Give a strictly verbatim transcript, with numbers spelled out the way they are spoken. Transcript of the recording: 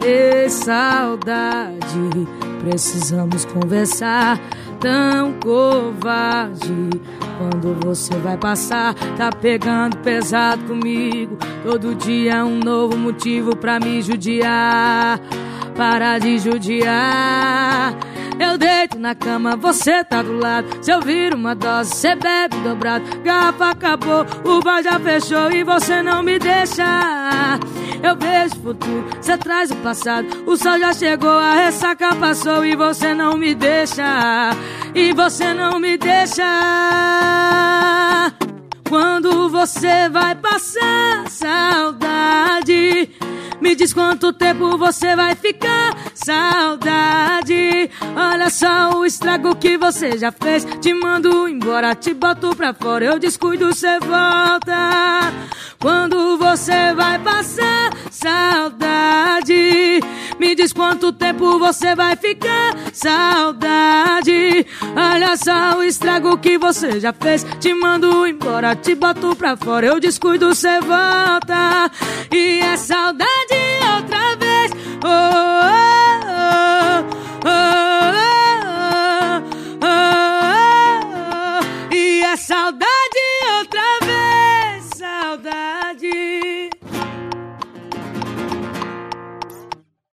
Ei, saudade, precisamos conversar. Tão covarde, quando você vai passar, tá pegando pesado comigo. Todo dia é um novo motivo pra me judiar. Para de judiar. Eu deito na cama, você tá do lado. Se eu viro uma dose, cê bebe dobrado. Garrafa acabou, o bar já fechou e você não me deixa. Eu vejo o futuro, cê traz o passado. O sol já chegou, a ressaca passou e você não me deixa. E você não me deixa. Quando você vai passar, saudade, me diz quanto tempo você vai ficar, saudade. Olha só o estrago que você já fez. Te mando embora, te boto pra fora, eu descuido, cê volta. Quando você vai passar, saudade, me diz quanto tempo você vai ficar, saudade. Olha só o estrago que você já fez. Te mando embora, te boto pra fora, eu descuido, cê volta. E é saudade